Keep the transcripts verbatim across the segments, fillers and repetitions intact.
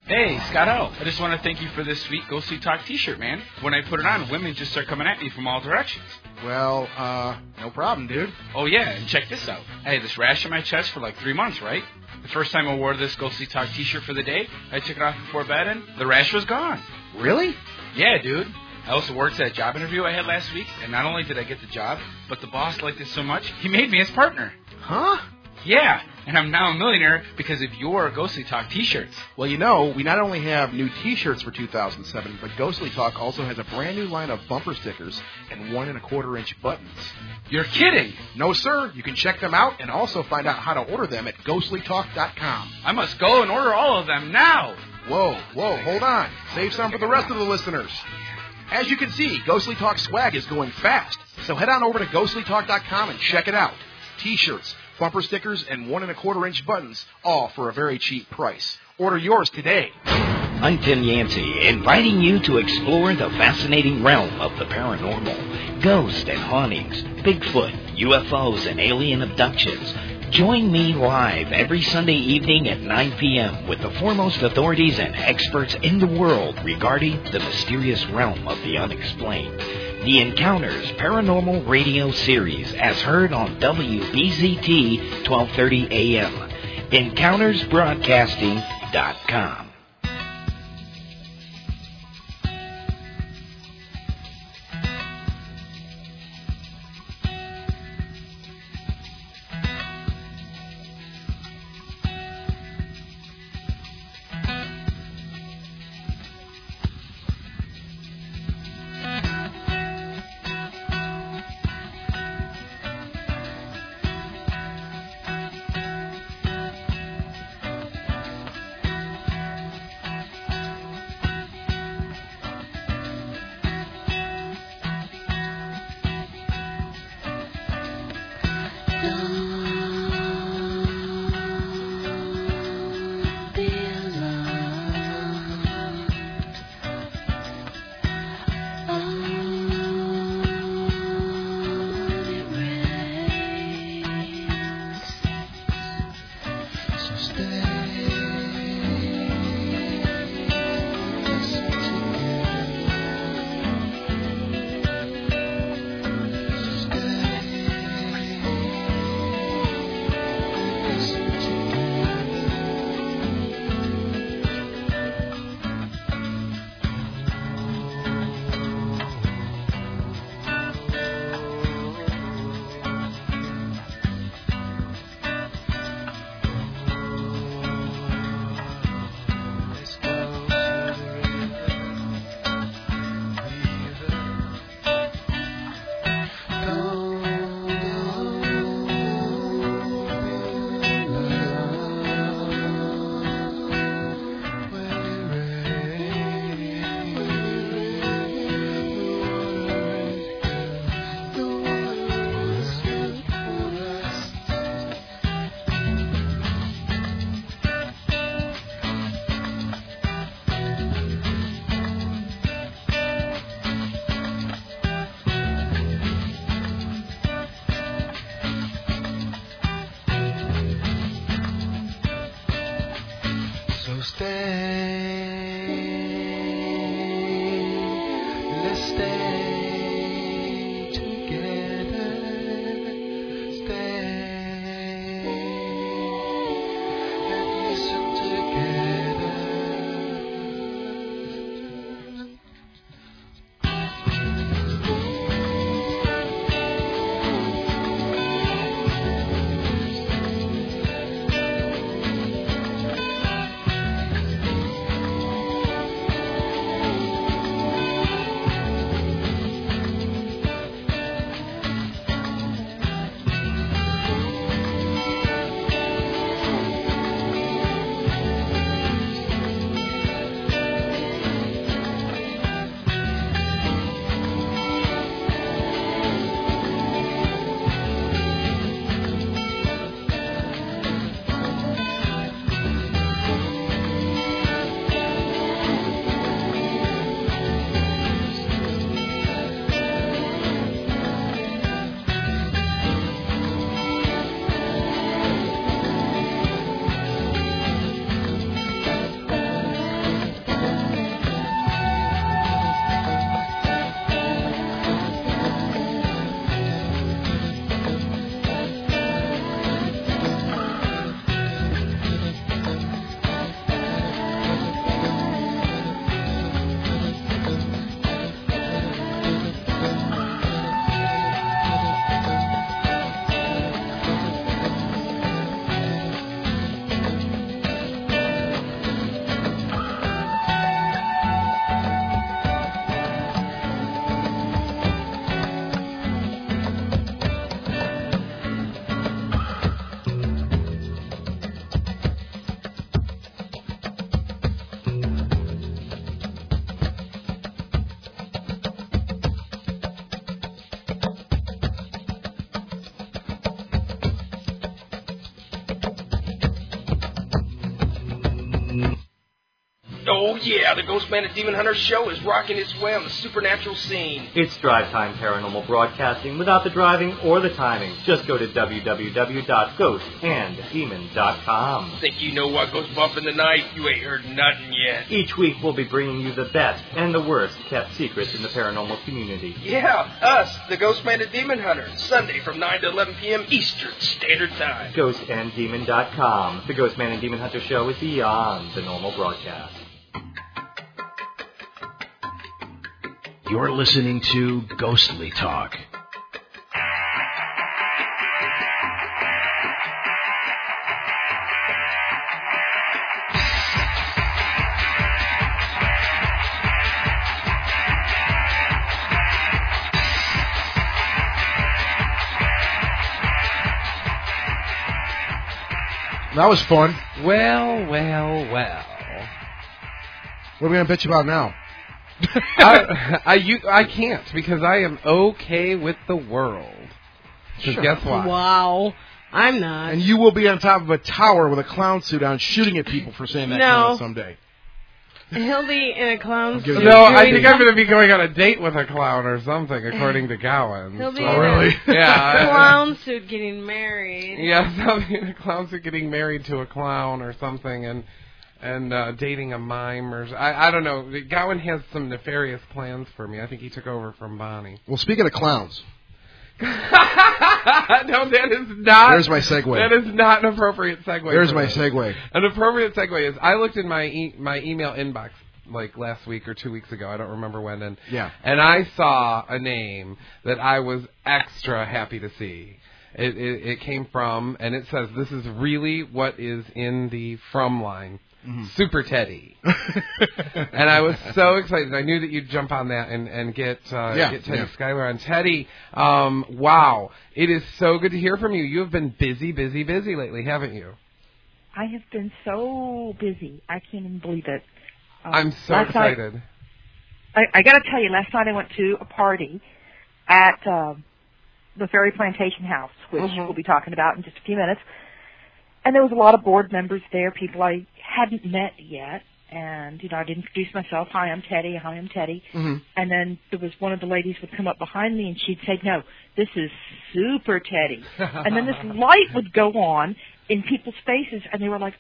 Hey, Scott O. I just want to thank you for this sweet Ghostly Talk t-shirt, man. When I put it on, women just start coming at me from all directions. Well, uh, no problem, dude. Oh, yeah, and check this out. I had this rash on my chest for like three months, right? The first time I wore this Ghostly Talk t-shirt for the day, I took it off before bed, and the rash was gone. Really? Yeah, dude. I also worked at a job interview I had last week, and not only did I get the job, but the boss liked it so much, he made me his partner. Huh? Yeah, and I'm now a millionaire because of your Ghostly Talk t-shirts. Well, you know, we not only have new t-shirts for two thousand seven, but Ghostly Talk also has a brand new line of bumper stickers and one and a quarter inch buttons. You're kidding? No, sir. You can check them out and also find out how to order them at ghostly talk dot com. I must go and order all of them now. Whoa, whoa, hold on. Save some for the rest of the listeners. As you can see, Ghostly Talk swag is going fast, so head on over to ghostly talk dot com and check it out. T-shirts, bumper stickers, and one and a quarter inch buttons, all for a very cheap price. Order yours today. I'm Tim Yancey, inviting you to explore the fascinating realm of the paranormal. Ghosts and hauntings, Bigfoot, U F Os, and alien abductions. Join me live every Sunday evening at nine p.m. with the foremost authorities and experts in the world regarding the mysterious realm of the unexplained. The Encounters Paranormal Radio Series, as heard on W B Z T twelve thirty a.m. encounters broadcasting dot com. Oh, yeah, the Ghostman and Demon Hunter show is rocking its way on the supernatural scene. It's Drive Time Paranormal Broadcasting without the driving or the timing. Just go to w w w dot ghost and demon dot com. Think you know what goes bump in the night? You ain't heard nothing yet. Each week we'll be bringing you the best and the worst kept secrets in the paranormal community. Yeah, us, the Ghostman and Demon Hunter, Sunday from nine to eleven p.m. Eastern Standard Time. ghost and demon dot com. The Ghostman and Demon Hunter show is beyond the normal broadcast. You're listening to Ghostly Talk. That was fun. Well, well, well. What are we going to bitch about now? I, I, you, I can't, because I am okay with the world. Because Sure. guess what? Wow. I'm not. And you will be on top of a tower with a clown suit on shooting at people for saying that No. comment someday. He'll be in a clown give suit. you- No, I doing think I'm going to be going on a date with a clown or something, according to Gowan. He'll be So- Oh, really? in a Yeah. clown suit getting married. Yeah, something. The clowns are getting married to a clown or something, and and uh, dating a mime, or I, I don't know. Gowan has some nefarious plans for me. I think he took over from Bonnie. Well, speaking of clowns, No, that is not. there's my segue. That is not an appropriate segue. There's for my this. segue. An appropriate segue is I looked in my e- my email inbox like last week or two weeks ago. I don't remember when, and Yeah. and I saw a name that I was extra happy to see. It, it, it came from, and it says, this is really what is in the from line. Mm-hmm. Super Teddy. And I was so excited. I knew that you'd jump on that and, and get uh, Yeah, get Teddy yeah. Schuyler on. Teddy, um, wow. It is so good to hear from you. You have been busy, busy, busy lately, haven't you? I have been so busy. I can't even believe it. Um, I'm so last night- excited. I, I got to tell you, last night I went to a party at uh, the Ferry Plantation House, which Mhm. we'll be talking about in just a few minutes. And there was a lot of board members there, people I hadn't met yet. And, you know, I'd introduce myself. Hi, I'm Teddy. Hi, I'm Teddy. Mm-hmm. And then there was one of the ladies would come up behind me and she'd say, no, this is Super Teddy. And then this light would go on in people's faces and they were like,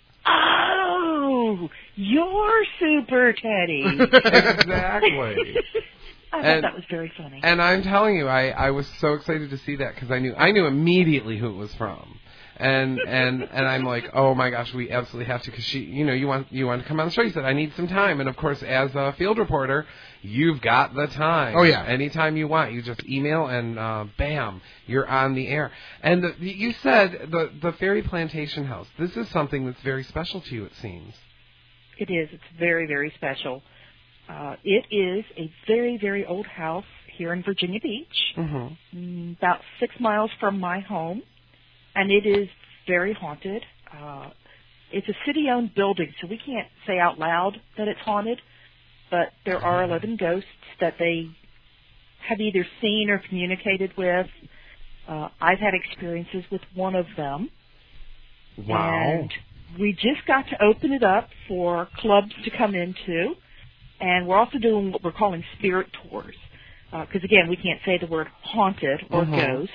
oh, you're Super Teddy. Exactly. I thought And- that was very funny. And I'm telling you, I, I was so excited to see that because I knew I knew immediately who it was from, and and and I'm like, oh my gosh, we absolutely have to because she, you know, you want you want to come on the show. You said I need some time, and of course, as a field reporter, you've got the time. Oh, yeah. Anytime you want, you just email and uh, bam, you're on the air. And the, you said the the Ferry Plantation House. This is something that's very special to you, it seems. It is. It's very, very special. Uh, it is a very, very old house here in Virginia Beach, Mm-hmm. mm, about six miles from my home, and it is very haunted. Uh, it's a city-owned building, so we can't say out loud that it's haunted, but there are eleven ghosts that they have either seen or communicated with. Uh, I've had experiences with one of them. Wow. And we just got to open it up for clubs to come into. And we're also doing what we're calling spirit tours. Because, uh, again, we can't say the word haunted or Mhm. ghost.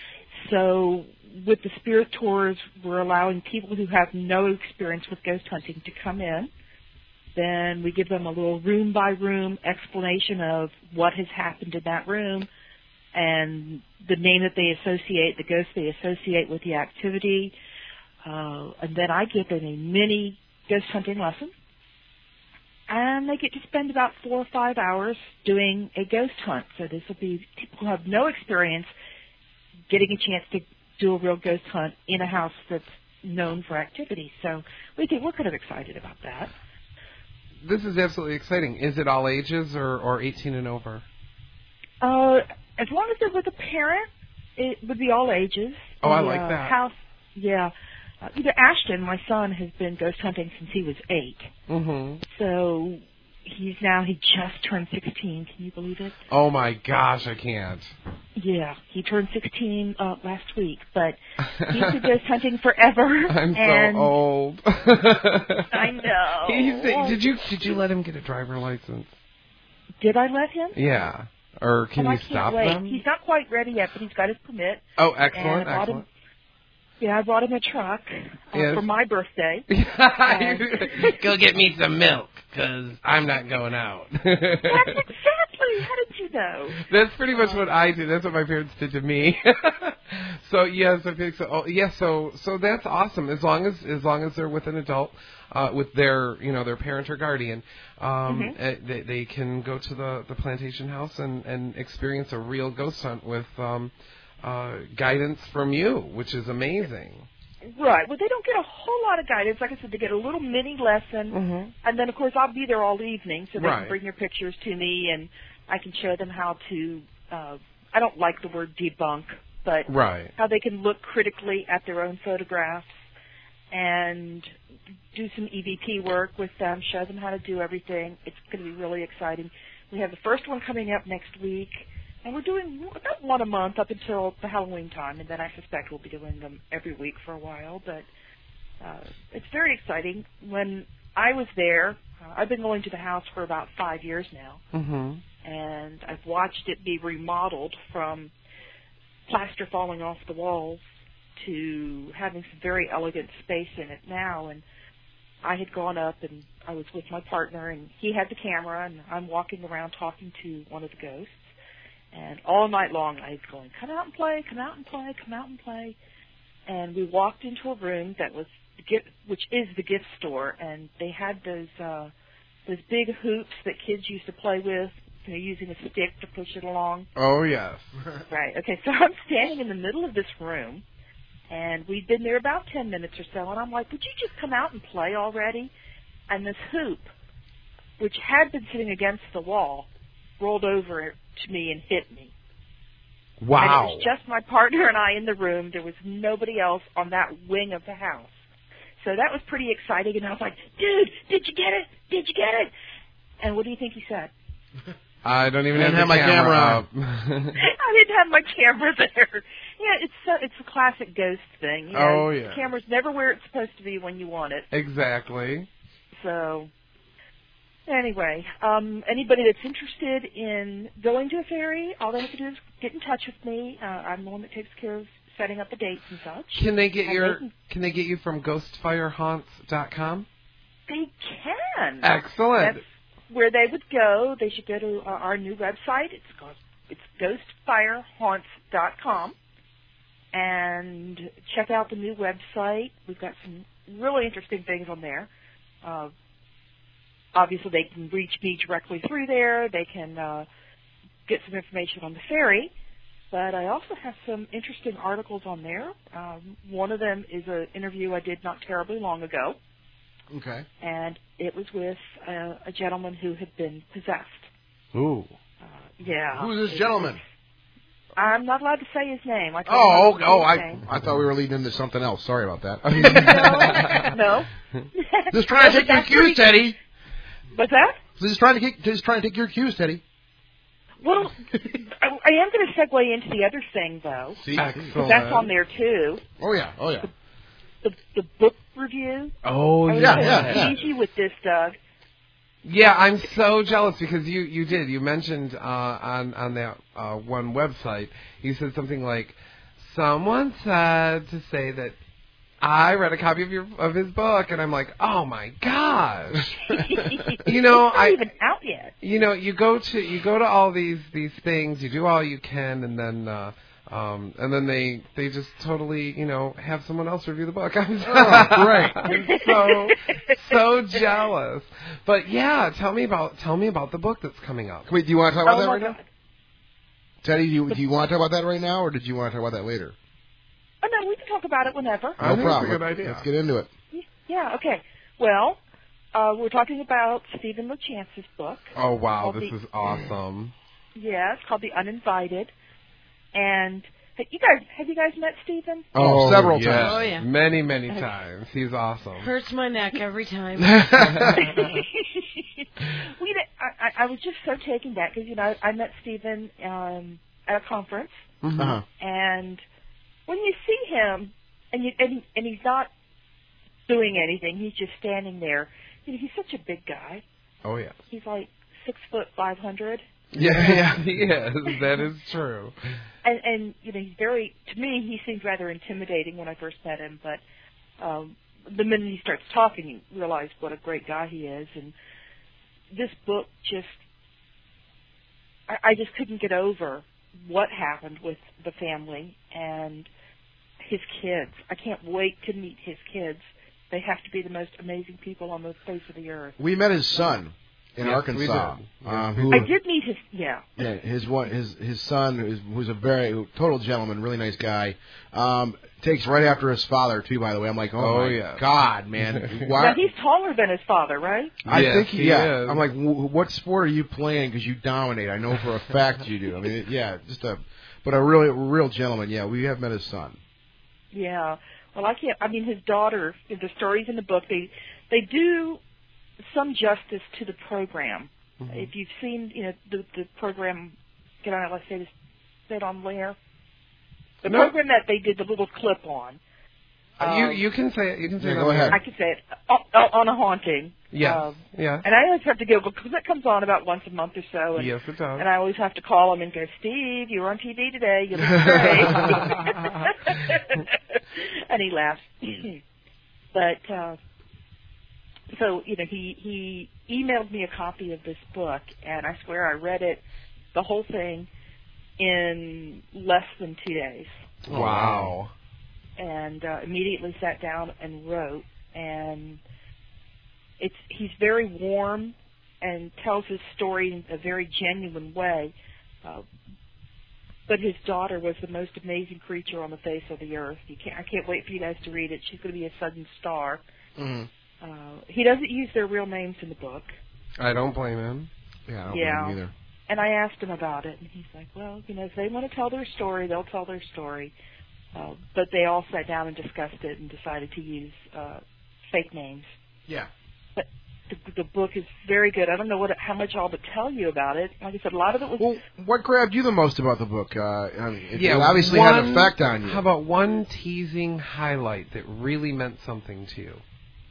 So with the spirit tours, we're allowing people who have no experience with ghost hunting to come in. Then we give them a little room-by-room explanation of what has happened in that room and the name that they associate, the ghost they associate with the activity. Uh, and then I give them a mini ghost hunting lesson. And they get to spend about four or five hours doing a ghost hunt. So this will be people who have no experience getting a chance to do a real ghost hunt in a house that's known for activity. So we think we're kind of excited about that. This is absolutely exciting. Is it all ages or, or eighteen and over? Uh, as long as they're with a parent, it would be all ages. Oh, I The, like uh, that. House, yeah. Uh, either Ashton, my son, has been ghost hunting since he was eight. Mm-hmm. So he's now, he just turned sixteen. Can you believe it? Oh, my gosh, I can't. Yeah, he turned sixteen uh, last week, but he's been ghost hunting forever. I'm and so old. I know. He's, did you did you let him get a driver license? Did I let him? Yeah. Or can well, you I can't stop wait. them? He's not quite ready yet, but he's got his permit. Oh, excellent, and I bought excellent. Him, yeah, I bought him a truck uh, Yes. for my birthday. And Go get me some milk, because I'm not going out. That's exactly. How did you know? That's pretty much what I did. That's what my parents did to me. So yes, I think so. Oh, yes, so so that's awesome. As long as as long as they're with an adult, uh, with their you know their parent or guardian, um, Mm-hmm. uh, they they can go to the, the plantation house and, and experience a real ghost hunt with um, uh, guidance from you, which is amazing. Right. Well, they don't get a whole lot of guidance. Like I said, they get a little mini lesson, Mm-hmm. and then of course I'll be there all evening, so they Right. can bring their pictures to me, and I can show them how to. Uh, I don't like the word debunk, but Right. how they can look critically at their own photographs and do some E V P work with them, show them how to do everything. It's going to be really exciting. We have the first one coming up next week, and we're doing about one a month up until the Halloween time, and then I suspect we'll be doing them every week for a while. But uh, it's very exciting. When I was there, uh, I've been going to the house for about five years now, Mm-hmm. and I've watched it be remodeled from plaster falling off the walls to having some very elegant space in it now. And I had gone up, and I was with my partner, and he had the camera, and I'm walking around talking to one of the ghosts. And all night long I was going, come out and play, come out and play, come out and play. And we walked into a room that was, the gift, which is the gift store, and they had those uh, those big hoops that kids used to play with, you know, using a stick to push it along. Oh, yes. Right. Okay, so I'm standing in the middle of this room, and we'd been there about ten minutes or so, and I'm like, would you just come out and play already? And this hoop, which had been sitting against the wall, rolled over to me and hit me. Wow. And it was just my partner and I in the room. There was nobody else on that wing of the house. So that was pretty exciting, and I was like, dude, did you get it? Did you get it? And what do you think he said? I don't even I have, didn't the have my camera up. I didn't have my camera there. Yeah, it's a, it's a classic ghost thing. You know, Oh, yeah. The camera's never where it's supposed to be when you want it. Exactly. So, anyway, um, anybody that's interested in going to a ferry, all they have to do is get in touch with me. Uh, I'm the one that takes care of setting up the dates and such. Can they get And your? they can- Can they get you from ghost fire haunts dot com? They can. Excellent. That's where they would go. They should go to uh, our new website. It's called it's ghost fire haunts dot com, and check out the new website. We've got some really interesting things on there. Uh, obviously, they can reach me directly through there. They can uh, get some information on the ferry. But I also have some interesting articles on there. Um, one of them is an interview I did not terribly long ago. Okay. And it was with uh, a gentleman who had been possessed. Ooh. Uh, yeah. Who's this It- gentleman? I'm not allowed to say his name. I told Oh, him oh, oh! not to say I his name. I thought we were leading into something else. Sorry about that. No. Just trying to No, take your that's cues, pretty- Teddy. What's that? Just trying to get, just trying to take your cues, Teddy. Well, I, I am going to segue into the other thing, though. See? Excellent. That's on there, too. Oh yeah, oh yeah. The, the book review. Oh I was yeah, going yeah, to yeah. tease you with this, Doug. Yeah, I'm so jealous because you, you did. You mentioned uh, on on that uh, one website, you said something like, someone said to say that I read a copy of your of his book, and I'm like, oh my gosh. You know, it's not I even out yet. you know you go to you go to all these these things, you do all you can, and then. Uh, Um, and then they, they just totally, you know, have someone else review the book. I'm so, Oh, great. I'm so, so jealous. But yeah, tell me about, tell me about the book that's coming up. Wait, do you want to talk about Oh, that my right God. now? Teddy, do you, do you want to talk about that right now, or did you want to talk about that later? Oh, no, we can talk about it whenever. I No think problem. it's a good idea. Let's get into it. Yeah, okay. Well, uh, we're talking about Stephen LeChance's book. Oh wow, Called this the- is awesome. Yeah, it's called The Uninvited. And hey, you guys, have you guys met Stephen? Oh, several yes. times. Oh, yeah. Many, many times. He's awesome. Hurts my neck every time. we I was just so taken back because, you know, I met Stephen um, at a conference, Mm-hmm. Uh-huh. and when you see him, and, you, and, and he's not doing anything, he's just standing there, you know, he's such a big guy. Oh, yeah. He's like six foot five hundred. Yeah, yeah, yes, that is true. And, and, you know, he's very, to me, he seemed rather intimidating when I first met him, but um, the minute he starts talking, you realize what a great guy he is. And this book just, I, I just couldn't get over what happened with the family and his kids. I can't wait to meet his kids. They have to be the most amazing people on the face of the earth. We met his son in Yes, Arkansas. we did. Um, Yes, who, I did meet his, yeah. Yeah, his one, his his son, who's, who's a very total gentleman, really nice guy. Um, takes right after his father too. By the way, I'm like, oh, Oh, my yeah. God, man. Now, Why? he's taller than his father, right? I Yes, think, he yeah. is. I'm like, w- what sport are you playing? Because you dominate. I know for a fact you do. I mean, yeah, just a, but a really real gentleman. Yeah, we have met his son. Yeah. Well, I can't. I mean, his daughter. The stories in the book, they they do some justice to the program. Mm-hmm. If you've seen, you know, the the program, can I let's say this, say it on Blair? The No. program that they did the little clip on. Uh, you um, you can say it. You can say Yeah, it go on ahead. there. I could say it on, on a haunting. Yes. Um, yeah. and I always have to go because it comes on about once a month or so. And, Yes, it does. And I always have to call him and go, Steve, you were on T V today. You look great. And he laughs. But uh, so you know, he he emailed me a copy of this book, and I swear I read it, the whole thing, in less than two days. Wow. And uh, immediately sat down and wrote. And it's he's very warm and tells his story in a very genuine way. Uh, but his daughter was the most amazing creature on the face of the earth. You can't, I can't wait for you guys to read it. She's going to be a sudden star. Mm-hmm. Uh, he doesn't use their real names in the book. I don't blame him. Yeah, I don't Yeah. blame him either. And I asked him about it, and he's like, well, you know, if they want to tell their story, they'll tell their story. Uh, but they all sat down and discussed it and decided to use uh, fake names. Yeah. But the, the book is very good. I don't know what how much all to tell you about it. Like I said, a lot of it was... Well, what grabbed you the most about the book? Uh, I mean, it, Yeah, it obviously one- had an effect on you. How about one teasing highlight that really meant something to you?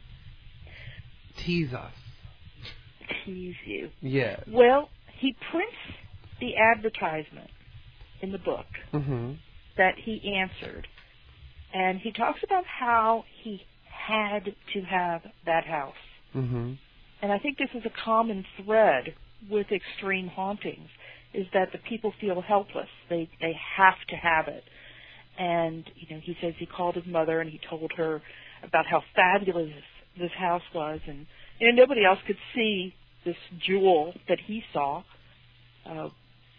Tease us. tease you. Yeah. Well, he prints the advertisement in the book Mm-hmm. that he answered. And he talks about how he had to have that house. Mm-hmm. And I think this is a common thread with extreme hauntings, is that the people feel helpless. They they have to have it. And, you know, he says he called his mother and he told her about how fabulous this house was. And, you know, nobody else could see this jewel that he saw. Uh,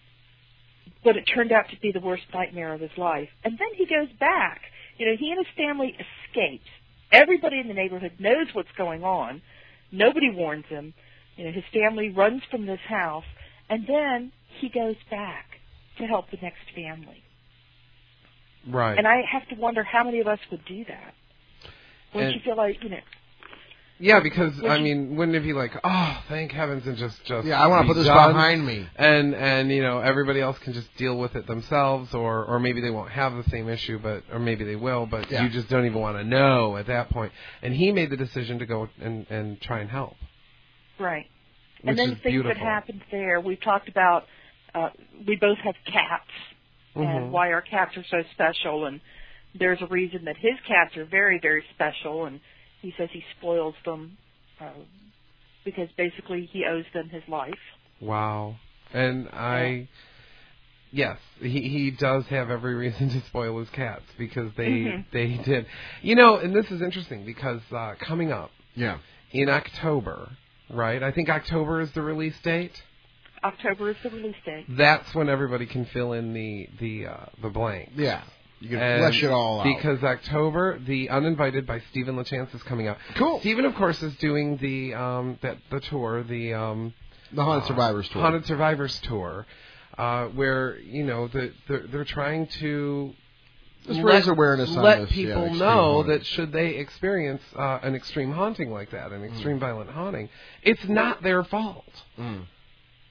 but it turned out to be the worst nightmare of his life. And then he goes back. You know, he and his family escaped. Everybody in the neighborhood knows what's going on. Nobody warns him. You know, his family runs from this house, and then he goes back to help the next family. Right. And I have to wonder how many of us would do that. Wouldn't And- you feel like, you know... Yeah, because Would I you- mean, wouldn't it be like, oh, thank heavens, and just just Yeah, I want be to put this done, behind me. and and you know everybody else can just deal with it themselves, or or maybe they won't have the same issue, but or maybe they will, but Yeah. you just don't even want to know at that point. And he made the decision to go and and try and help. Right. Which And then is things beautiful. that happened there. We've talked about, uh, we both have cats, Mhm. and why our cats are so special, and there's a reason that his cats are very, very special, and he says he spoils them uh, because basically he owes them his life. Wow. And I, yes, he he does have every reason to spoil his cats because they Mhm. they did. You know, and this is interesting because uh, coming up Yeah. in October, right? I think October is the release date. October is the release date. That's when everybody can fill in the the uh, the blank. Yeah. You can And flesh it all out. Because October, the Uninvited by Stephen LaChance is coming out. Cool. Stephen, of course, is doing the um that the tour, the um The Haunted uh, Survivors Tour. Haunted Survivors Tour, uh, where you know the, the they're trying to Just let, raise awareness on let this, yeah, people extreme know haunting. that should they experience uh, an extreme haunting like that, an extreme violent haunting, it's not their fault. Mm.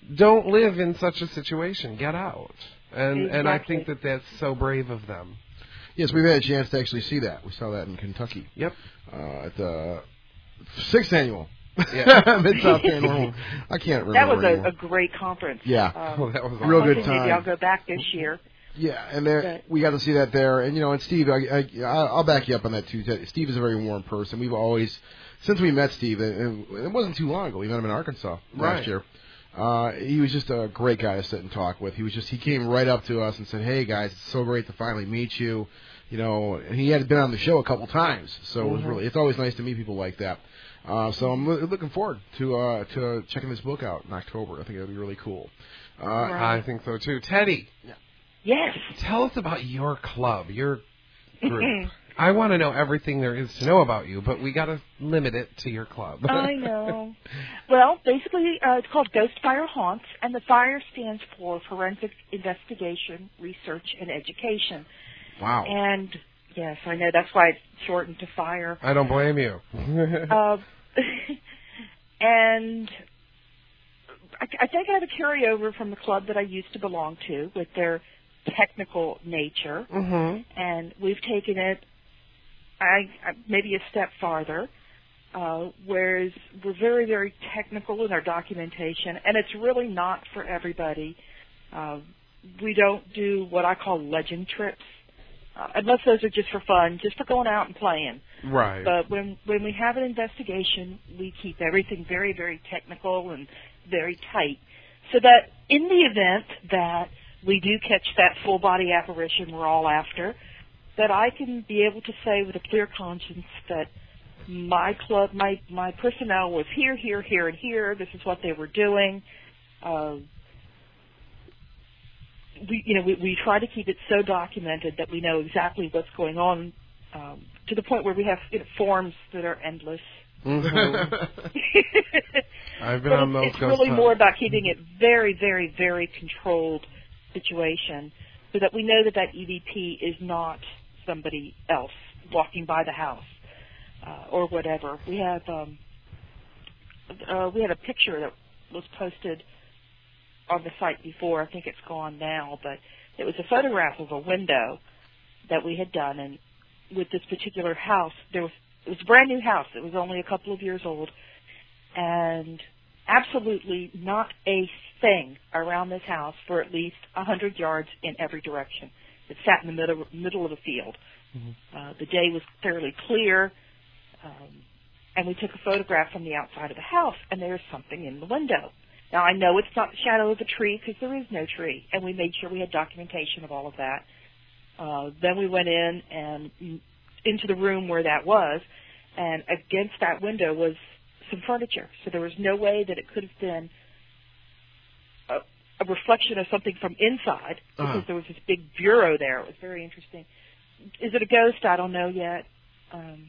don't live in such a situation. Get out. And Exactly. and I think that that's so brave of them. Yes, we've had a chance to actually see that. We saw that in Kentucky. Yep. Uh, at the sixth annual Yeah. Mid-South Paranormal. I can't remember That was anymore. a, a great conference. Yeah. Um, Oh, that was Real good hoping Maybe time. I'll go back this year. Yeah, and there we got to see that there. And, you know, and Steve, I, I, I'll back you up on that, too. Steve is a very warm person. We've always, since we met Steve, and it wasn't too long ago, we met him in Arkansas Right. last year. Uh, he was just a great guy to sit and talk with. He was just, he came right up to us and said, hey, guys, it's so great to finally meet you. You know, and he had been on the show a couple times, so it was Mhm. really, it's always nice to meet people like that. Uh, so I'm lo- looking forward to uh, to checking this book out in October. I think it'll be really cool. Uh, I think so too. Teddy, Yes. tell us about your club, your group. I want to know everything there is to know about you, but we got to limit it to your club. I know. Well, basically, uh, it's called Ghost Fire Haunts, and the FIRE stands for Forensic Investigation, Research, and Education. Wow. And, yes, I know, that's why it's shortened to FIRE. I don't blame you. uh, and I, I think I have a carryover from the club that I used to belong to with their technical nature, Mm-hmm. and we've taken it I, I maybe a step farther, uh, whereas we're very, very technical in our documentation, and it's really not for everybody. Uh, we don't do what I call legend trips, uh, unless those are just for fun, just for going out and playing. Right. But when when we have an investigation, we keep everything very, very technical and very tight, so that in the event that we do catch that full body apparition we're all after, that I can be able to say with a clear conscience that my club, my my personnel was here, here, here, and here. This is what they were doing. Uh, we, you know, we, we try to keep it so documented that we know exactly what's going on, um, to the point where we have you know, forms that are endless. Mm-hmm. I've been but on those it's, it's ghost really hunts. more about keeping it very, very, very controlled situation, so that we know that that E V P is not somebody else walking by the house uh, or whatever. We have um, uh, we had a picture that was posted on the site before. I think it's gone now, but it was a photograph of a window that we had done, and with this particular house, there was it was a brand new house. It was only a couple of years old, and absolutely not a thing around this house for at least a hundred yards in every direction. It sat in the middle middle of the field. Mm-hmm. Uh, the day was fairly clear, um, and we took a photograph from the outside of the house, and there's something in the window. Now, I know it's not the shadow of a tree because there is no tree, and we made sure we had documentation of all of that. Uh, then we went in and into the room where that was, and against that window was some furniture. So there was no way that it could have been a, a reflection of something from inside, because Uh-huh. there was this big bureau there. It was very interesting. Is it a ghost? I don't know yet. Um,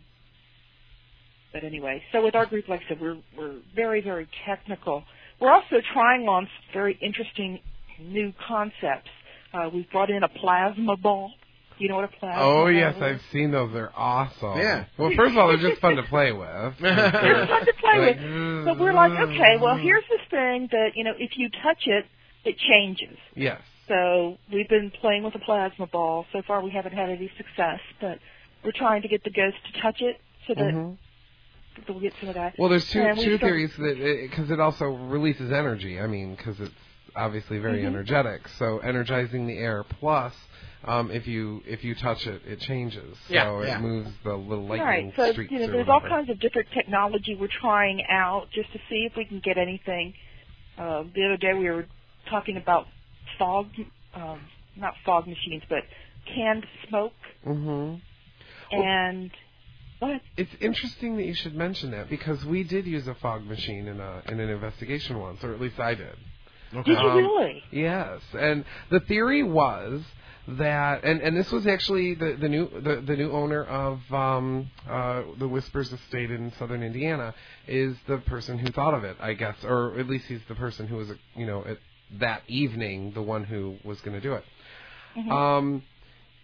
but anyway, so with our group, like I said, we're, we're very, very technical. We're also trying on some very interesting new concepts. Uh, we've brought in a plasma ball. You know what a plasma Oh, ball yes, is? I've seen those. They're awesome. Yeah. Well, first of all, they're just fun to play with. They're fun to play Like, with. But we're like, okay, well, here's this thing that, you know, if you touch it, it changes. Yes. So we've been playing with a plasma ball. So far we haven't had any success, but we're trying to get the ghost to touch it so that Mhm. we'll get some of that. Well, there's two And we two start- theories that because it, it also releases energy. I mean, because it's obviously very Mhm. energetic. So energizing the air plus, um, if you if you touch it, it changes. So Yeah, it yeah. moves the little lightning Right. So, streaks you know, or there's all whatever. kinds of different technology we're trying out just to see if we can get anything. Uh, the other day we were talking about fog, um, not fog machines, but canned smoke. Mhm. And what? It's interesting that you should mention that because we did use a fog machine in a in an investigation once, or at least I did. Okay. Did you Um, really? Yes, and the theory was that, and, and this was actually the, the new the, the new owner of um, uh, the Whispers Estate in Southern Indiana is the person who thought of it, I guess, or at least he's the person who was, you know, at that evening the one who was going to do it. Mhm. Um,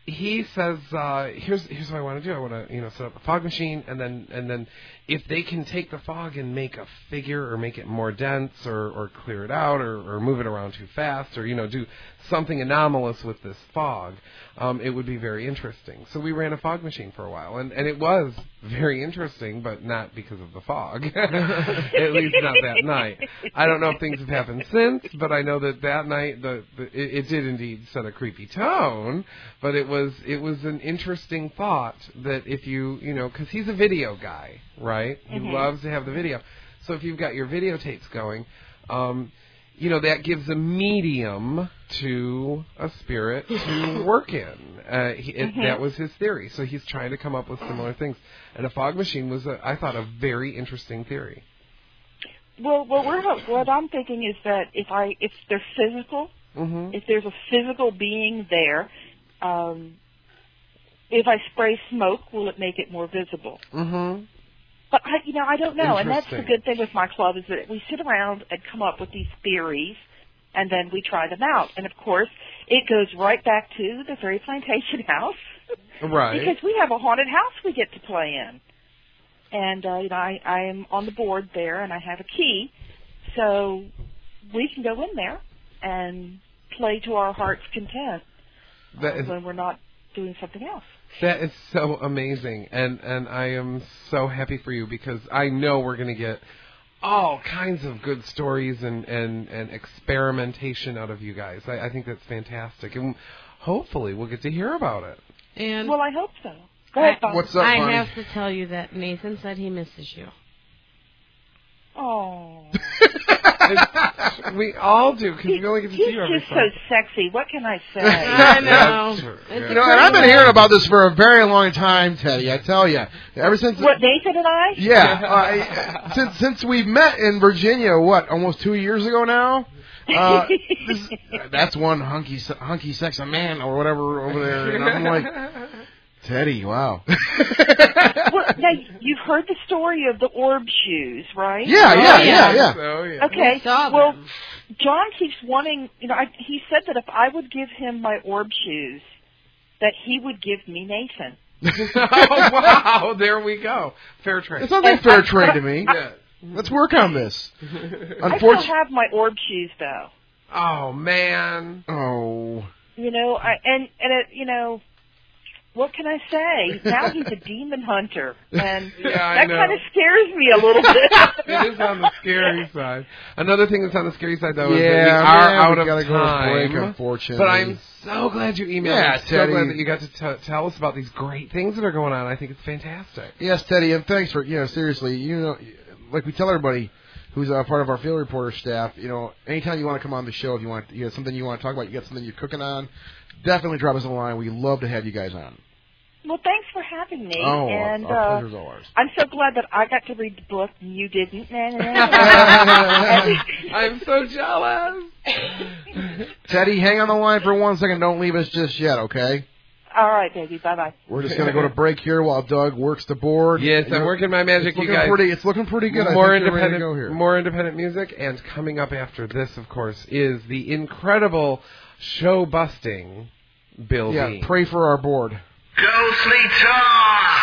he says, uh, here's here's what I want to do. I want to you know set up a fog machine, and then and then if they can take the fog and make a figure or make it more dense or, or clear it out or, or move it around too fast or you know do something anomalous with this fog, um, it would be very interesting. So we ran a fog machine for a while, and, and it was very interesting, but not because of the fog. At least not that night. I don't know if things have happened since, but I know that that night the, the it, it did indeed set a creepy tone. But it was it was an interesting thought that if you you know because he's a video guy, right? He Mm-hmm. loves to have the video. So if you've got your videotapes going, um, you know that gives a medium to a spirit to work in. Uh, he, it, Mm-hmm. That was his theory. So he's trying to come up with similar things. And a fog machine was, a, I thought, a very interesting theory. Well, what we're ho- what I'm thinking is that if I if they're physical, Mm-hmm. if there's a physical being there, um, if I spray smoke, will it make it more visible? Mm-hmm. But I, you know, I don't know, and that's the Interesting. good thing with my club is that we sit around and come up with these theories, and then we try them out. And of course, it goes right back to the Fairy Plantation house, Right. because we have a haunted house we get to play in, and uh, you know, I, I am on the board there, and I have a key, so we can go in there and play to our heart's content That is, when we're not doing something else. that is so amazing, and and I am so happy for you because I know we're going to get all kinds of good stories and, and, and experimentation out of you guys. I, I think that's fantastic, and hopefully we'll get to hear about it. And Well, I hope so. Go ahead, Bob. What's up, I Bonnie? have to tell you that Nathan said he misses you. Oh. We all do because we only get to see He's you every just so Sunday. sexy. What can I say? I know. That's true. It's Yeah. You know, and I've been hearing about this for a very long time, Teddy. I tell you, ever since What, Nathan and I? yeah, uh, since since we met in Virginia, what almost two years ago now. Uh, this, that's one hunky hunky sexy man or whatever over there, and I'm like, Teddy, wow. Well, now, you've heard the story of the orb shoes, right? Yeah, yeah, yeah, yeah. So, yeah. Okay. We saw Well, them. John keeps wanting, you know, I, he said that if I would give him my orb shoes, that he would give me Nathan. Oh, wow, there we go. Fair trade. It sounds like fair trade to me. Yeah. Let's work on this. I still Unfortunately, have my orb shoes, though. Oh, man. oh, You know, I, and, and it, you know, what can I say? Now he's a demon hunter, and Yeah, I that know. kind of scares me a little bit. It is on the scary side. Another thing that's on the scary side, though, is that we yeah, are man, out we of gotta go to time. break, unfortunately. But I'm so glad you emailed. Yeah, I'm so Teddy. glad that you got to t- tell us about these great things that are going on. I think it's fantastic. Yes, Teddy, and thanks for, you know, seriously, you know, like we tell everybody who's uh, part of our field reporter staff, you know, anytime you want to come on the show, if you want, you have something you want to talk about, you got something you're cooking on, definitely drop us a line. We love to have you guys on. Well, thanks for having me. Oh, and our uh, pleasure's all ours. I'm so glad that I got to read the book and you didn't. I'm so jealous. Teddy, hang on the line for one second. Don't leave us just yet, okay? All right, baby. Bye-bye. We're just going to go to break here while Doug works the board. Yes, You I'm know, working my magic, it's you looking guys. Pretty, it's looking pretty good. More I think you're ready to independent, go here. more independent music, and coming up after this, of course, is the incredible show-busting Bill Yeah, Dean. pray for our board. Ghostly Talk!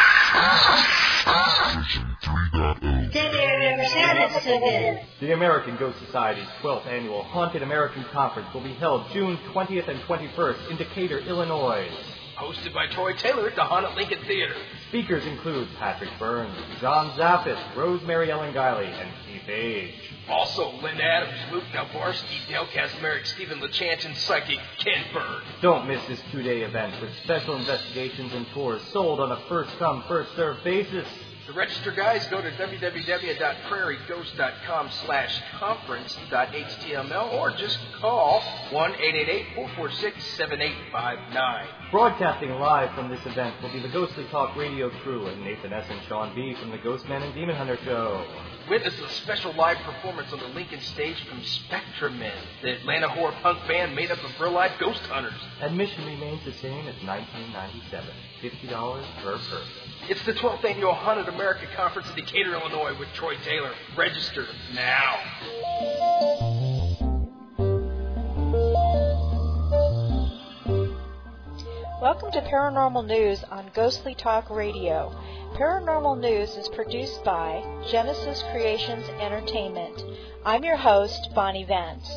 The American Ghost Society's twelfth Annual Haunted American Conference will be held June twentieth and twenty-first in Decatur, Illinois. Hosted by Troy Taylor at the Haunted Lincoln Theater. Speakers include Patrick Burns, John Zaffis, Rosemary Ellen Guiley, and Keith Age. Also, Linda Adams, Luke Dalbarsky, Dale Kaczmarek, Stephen LeChant, and Psychic Ken Bird. Don't miss this two-day event with special investigations and tours sold on a first-come, first-served basis. To register, guys, go to w w w dot prairie ghost dot com slash conference dot h t m l or just call one eight eight eight, four four six, seven eight five nine. Broadcasting live from this event will be the Ghostly Talk radio crew and Nathan S. and Sean B. from the Ghostman and Demon Hunter show. Witness a special live performance on the Lincoln stage from Spectrum Men, the Atlanta horror punk band made up of real-life ghost hunters. Admission remains the same as nineteen ninety-seven, fifty dollars per person. It's the twelfth Annual Haunted America Conference in Decatur, Illinois with Troy Taylor. Register now. Welcome Welcome to Paranormal News on Ghostly Talk Radio. Paranormal News is produced by Genesis Creations Entertainment. I'm your host, Bonnie Vance.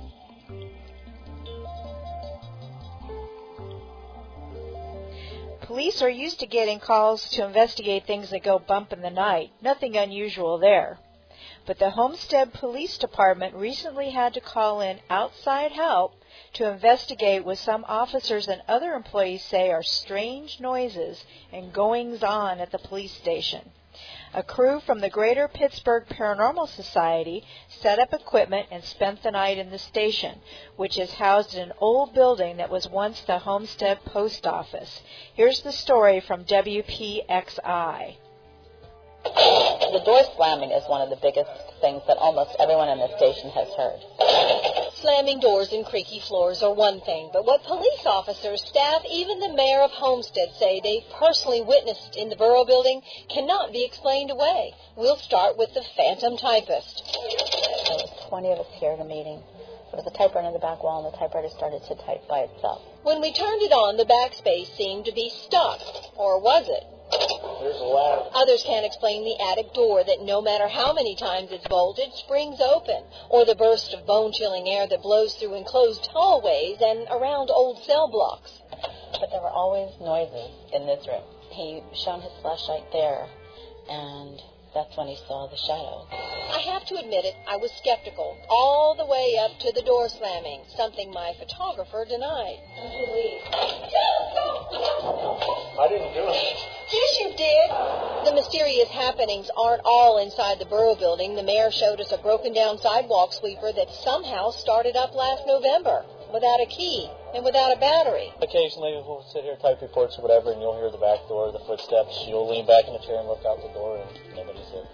Police are used to getting calls to investigate things that go bump in the night. Nothing unusual there. But the Homestead Police Department recently had to call in outside help to investigate what some officers and other employees say are strange noises and goings-on at the police station. A crew from the Greater Pittsburgh Paranormal Society set up equipment and spent the night in the station, which is housed in an old building that was once the Homestead Post Office. Here's the story from W P X I. The door slamming is one of the biggest things that almost everyone in the station has heard. Slamming doors and creaky floors are one thing, but what police officers, staff, even the mayor of Homestead say they personally witnessed in the Borough building cannot be explained away. We'll start with the phantom typist. There was twenty of us here at a meeting. There was a typewriter in the back wall, and the typewriter started to type by itself. When we turned it on, the backspace seemed to be stuck. Or was it? There's a ladder. Others can't explain the attic door that no matter how many times it's bolted, springs open, or the burst of bone-chilling air that blows through enclosed hallways and around old cell blocks. But there were always noises in this room. He shone his flashlight there, and that's when he saw the shadow. I have to admit it, I was skeptical, all the way up to the door slamming, something my photographer denied. I didn't do it. Yes, you did. The mysterious happenings aren't all inside the Borough building. The mayor showed us a broken-down sidewalk sweeper that somehow started up last November without a key and without a battery. Occasionally we'll sit here, type reports or whatever, and you'll hear the back door, the footsteps. You'll lean back in the chair and look out the door, and nobody's there.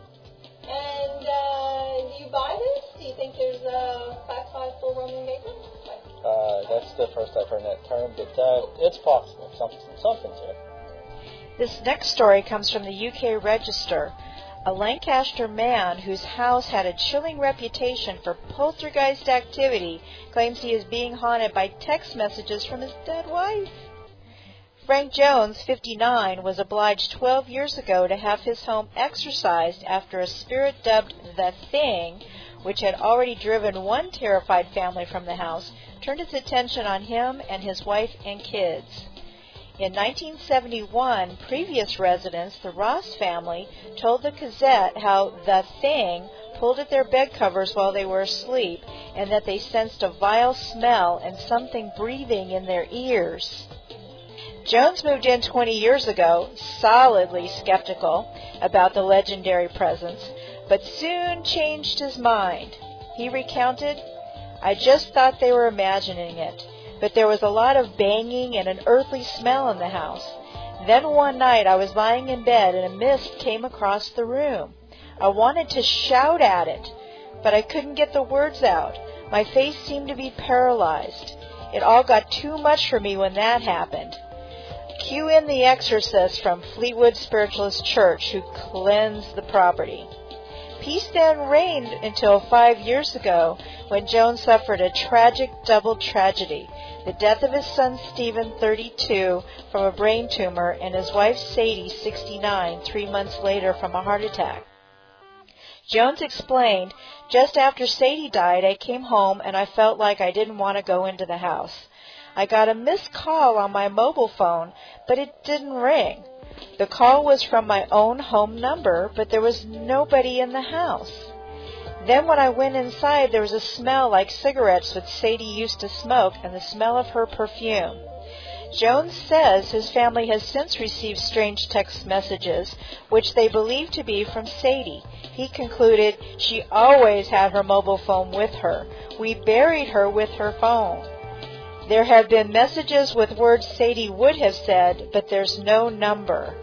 And uh, do you buy this? Do you think there's a classified full Roman basement? Uh, that's the first I've heard that term, but uh, it's possible. Something, something's there. This next story comes from the U K Register. A Lancaster man whose house had a chilling reputation for poltergeist activity claims he is being haunted by text messages from his dead wife. Frank Jones, fifty-nine, was obliged twelve years ago to have his home exorcised after a spirit dubbed The Thing, which had already driven one terrified family from the house, turned its attention on him and his wife and kids. In nineteen seventy-one, previous residents, the Ross family, told the Gazette how The Thing pulled at their bed covers while they were asleep and that they sensed a vile smell and something breathing in their ears. Jones moved in twenty years ago, solidly skeptical about the legendary presence, but soon changed his mind. He recounted, "I just thought they were imagining it. But there was a lot of banging and an earthly smell in the house. Then one night I was lying in bed and a mist came across the room. I wanted to shout at it, but I couldn't get the words out. My face seemed to be paralyzed. It all got too much for me when that happened." Cue in The Exorcist from Fleetwood Spiritualist Church, who cleansed the property. Peace then reigned until five years ago when Jones suffered a tragic double tragedy. The death of his son Stephen, thirty-two, from a brain tumor, and his wife Sadie, sixty-nine, three months later from a heart attack. Jones explained, "Just after Sadie died, I came home and I felt like I didn't want to go into the house. I got a missed call on my mobile phone, but it didn't ring. The call was from my own home number, but there was nobody in the house. Then when I went inside, there was a smell like cigarettes that Sadie used to smoke and the smell of her perfume." Jones says his family has since received strange text messages, which they believe to be from Sadie. He concluded, "She always had her mobile phone with her. We buried her with her phone." There have been messages with words Sadie would have said, but there's no number.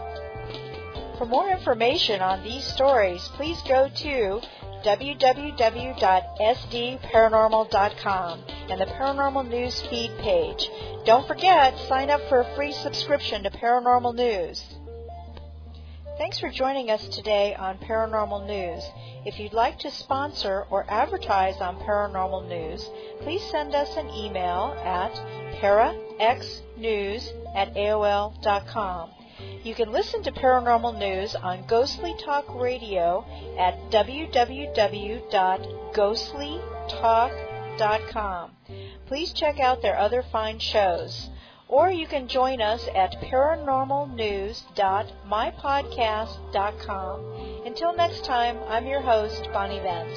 For more information on these stories, please go to w w w dot s d paranormal dot com and the Paranormal News feed page. Don't forget, sign up for a free subscription to Paranormal News. Thanks for joining us today on Paranormal News. If you'd like to sponsor or advertise on Paranormal News, please send us an email at paraxnews at A O L dot com. You can listen to Paranormal News on Ghostly Talk Radio at w w w dot ghostly talk dot com. Please check out their other fine shows. Or you can join us at paranormal news dot my podcast dot com. Until next time, I'm your host, Bonnie Vance.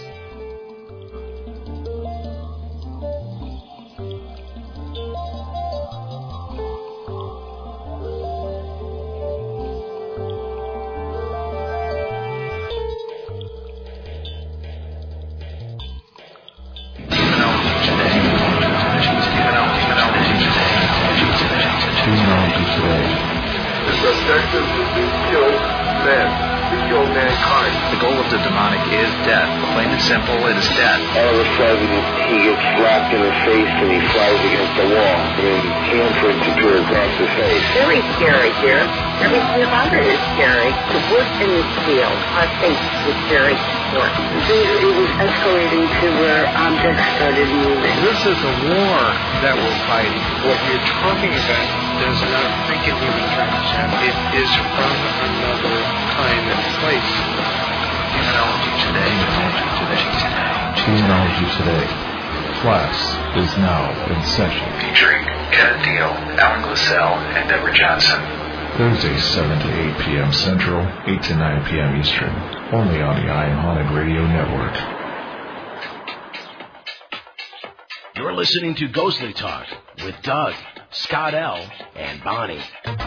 The objective is to kill men, to kill mankind. The goal of the demonic is death. Plain and simple, it is death. All of a sudden, he gets slapped in the face and he flies against the wall. And then handprints appear across his face. Very scary here. Everything about it is scary. To work in this field, I think is very important. It was escalating to where objects started moving. This is a war that we're fighting. What you're talking about does not freaking human transition. It is from another time and place. Demonology today. Demonology today. Demonology today. Class is now in session. Featuring Kenneth Deal, Alan Glassell, and Deborah Johnson. Thursdays seven to eight p.m. Central, eight to nine p.m. Eastern. Only on the I Am Haunted Radio Network. You're listening to Ghostly Talk with Doug, Scott L., and Bonnie.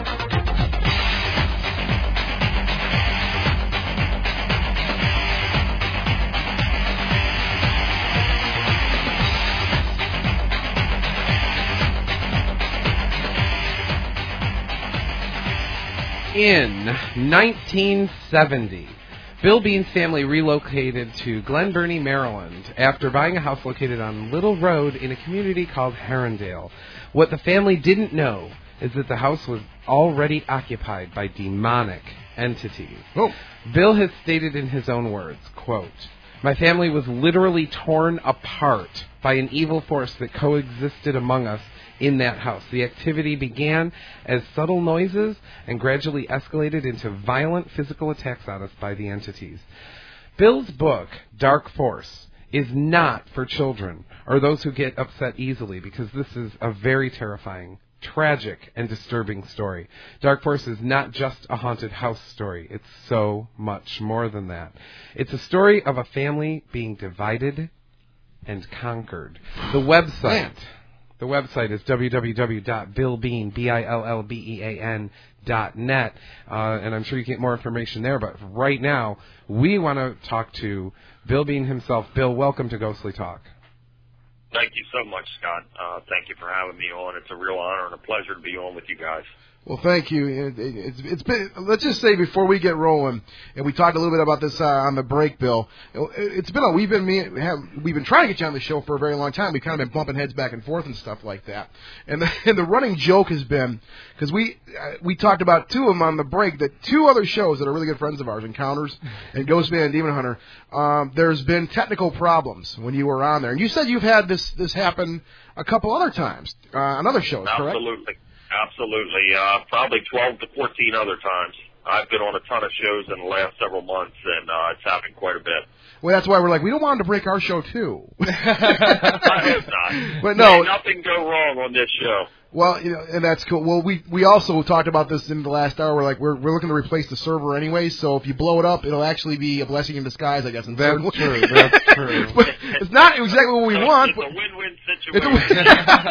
In nineteen seventy, Bill Bean's family relocated to Glen Burnie, Maryland, after buying a house located on Little Road in a community called Herondale. What the family didn't know is that the house was already occupied by demonic entities. Oh. Bill has stated in his own words, quote, "My family was literally torn apart by an evil force that coexisted among us in that house. The activity began as subtle noises and gradually escalated into violent physical attacks on us by the entities." Bill's book, Dark Force, is not for children or those who get upset easily, because this is a very terrifying, tragic, and disturbing story. Dark Force is not just a haunted house story. It's so much more than that. It's a story of a family being divided and conquered. The website... The website is w w w dot bill bean, B I L L B E A N, dot net, uh, and I'm sure you can get more information there, but right now, we want to talk to Bill Bean himself. Bill, welcome to Ghostly Talk. Thank you so much, Scott. Uh, thank you for having me on. It's a real honor and a pleasure to be on with you guys. Well, thank you. It, it, it's, it's been. Let's just say before we get rolling, and we talked a little bit about this uh, on the break, Bill. It, it's been a we've been me have, we've been trying to get you on the show for a very long time. We've kind of been bumping heads back and forth and stuff like that. And the, and the running joke has been, because we uh, we talked about two of them on the break, that two other shows that are really good friends of ours, Encounters and Ghostman and Demon Hunter. Um, there's been technical problems when you were on there, and you said you've had this this happen a couple other times uh, on other shows, correct? Absolutely. Absolutely. Uh, probably twelve to fourteen other times. I've been on a ton of shows in the last several months, and uh, it's happened quite a bit. Well, that's why we're like, we don't want him to break our show, too. I hope not. But no. May nothing go wrong on this show. Well, you know, and that's cool. Well, we we also talked about this in the last hour. We're like, we're we're looking to replace the server anyway, so if you blow it up, it'll actually be a blessing in disguise, I guess. In that's true. That's true. But it's not exactly what we so want. It's but a win-win situation. It's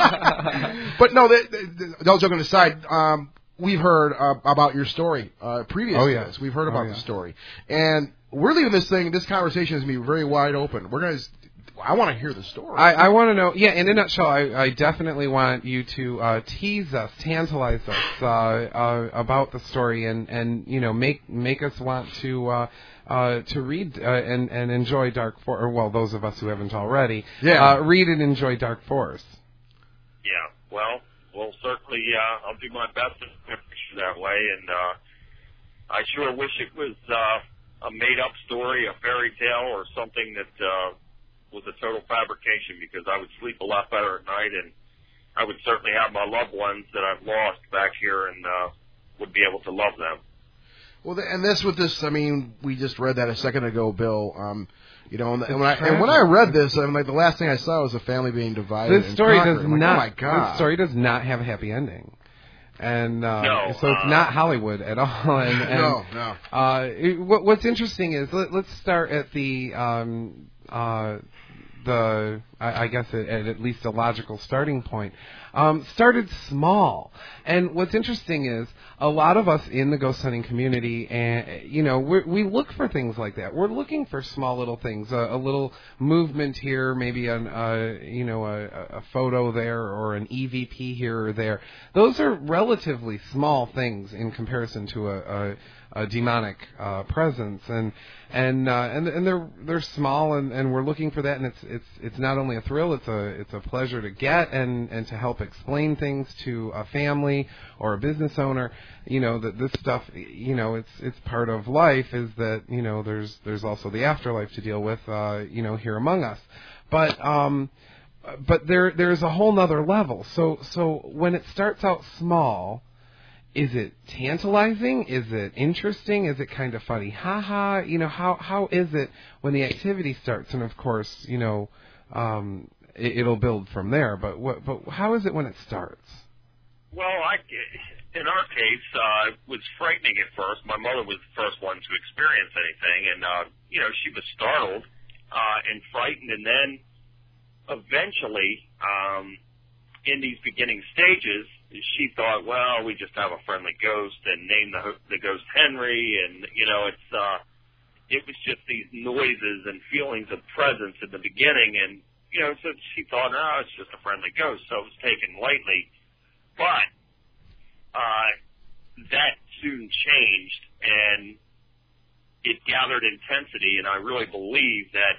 a but no, the, the, all joking aside, um, we've heard uh, about your story uh, previous oh, to yeah. this. We've heard about oh, yeah. the story, and we're leaving this thing. This conversation is going to be very wide open. We're going to. I want to hear the story. I, I want to know, yeah, in a nutshell, I, I definitely want you to uh, tease us, tantalize us uh, uh, about the story, and, and you know, make make us want to uh, uh, to read uh, and, and enjoy Dark Force, or, well, those of us who haven't already, yeah. uh, read and enjoy Dark Force. Yeah, well, well, certainly uh, I'll do my best to picture that way, and uh, I sure wish it was uh, a made-up story, a fairy tale, or something that uh, was a total fabrication, because I would sleep a lot better at night, and I would certainly have my loved ones that I've lost back here and uh, would be able to love them. Well, and this with this, I mean, we just read that a second ago, Bill. Um, you know, and, and when I and when I read this, I'm like, the last thing I saw was a family being divided. This story does like, not. Oh my God. This story does not have a happy ending, and uh, no, so it's uh, not Hollywood at all. And, and, no, no. Uh, it, what, what's interesting is let, let's start at the um, uh, the I, I guess at, at least a logical starting point. Um, started small, and what's interesting is a lot of us in the ghost hunting community, and you know, we're, we look for things like that. We're looking for small little things, a, a little movement here, maybe an uh, you know a, a photo there, or an E V P here or there. Those are relatively small things in comparison to a, a, a demonic uh, presence, and and uh, and and they're they're small, and, and we're looking for that, and it's it's it's not only a thrill, it's a it's a pleasure to get and and to help explain things to a family or a business owner, you know, that this stuff, you know, it's it's part of life, is that, you know, there's there's also the afterlife to deal with, uh, you know, here among us. But um, but there there's a whole nother level. So so when it starts out small, is it tantalizing? Is it interesting? Is it kind of funny? Ha ha. You know, how how is it when the activity starts? And of course, you know, um, it, it'll build from there. But what? But how is it when it starts? Well, I, in our case, uh, it was frightening at first. My mother was the first one to experience anything, and uh, you know, she was startled uh, and frightened, and then eventually, um, in these beginning stages, she thought, well, we just have a friendly ghost, and named the the ghost Henry, and you know, it's uh, it was just these noises and feelings of presence in the beginning, and you know, so she thought, oh, it's just a friendly ghost, so it was taken lightly. But uh, that soon changed, and it gathered intensity, and I really believe that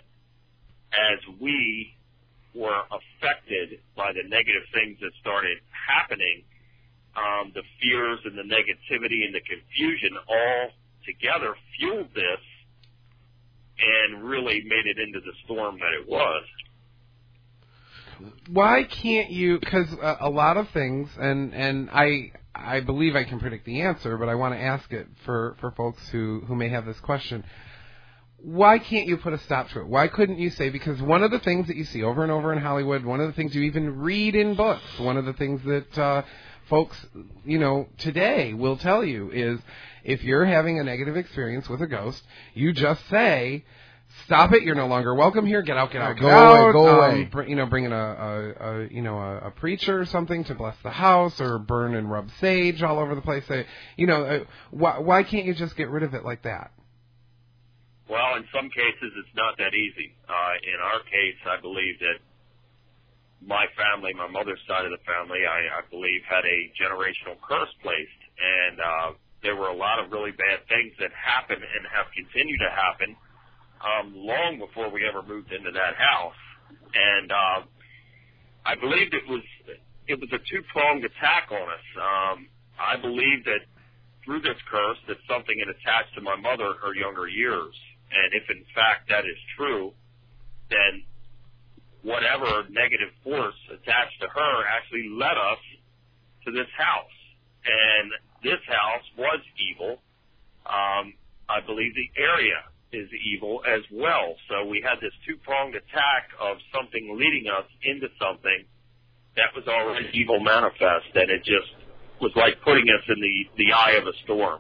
as we were affected by the negative things that started happening, um, the fears and the negativity and the confusion all together fueled this and really made it into the storm that it was. Why can't you, because a, a lot of things, and, and I I believe I can predict the answer, but I want to ask it for, for folks who, who may have this question. Why can't you put a stop to it? Why couldn't you say, because one of the things that you see over and over in Hollywood, one of the things you even read in books, one of the things that uh, folks, you know, today will tell you is, if you're having a negative experience with a ghost, you just say, stop it, you're no longer welcome here, get out, get out, go get out. away, go um, away. Br- you know, bring in a, a, a you know, a, a preacher or something to bless the house, or burn and rub sage all over the place. Say, you know, uh, why, why can't you just get rid of it like that? Well, in some cases, it's not that easy. Uh, in our case, I believe that my family, my mother's side of the family, I, I believe had a generational curse placed, and uh, there were a lot of really bad things that happened and have continued to happen um, long before we ever moved into that house. And uh, I believed it was it was a two-pronged attack on us. Um, I believe that through this curse that something had attached to my mother in her younger years. And if, in fact, that is true, then whatever negative force attached to her actually led us to this house. And this house was evil. Um, I believe the area is evil as well. So we had this two-pronged attack of something leading us into something that was already evil manifest, and it just was like putting us in the, the eye of a storm.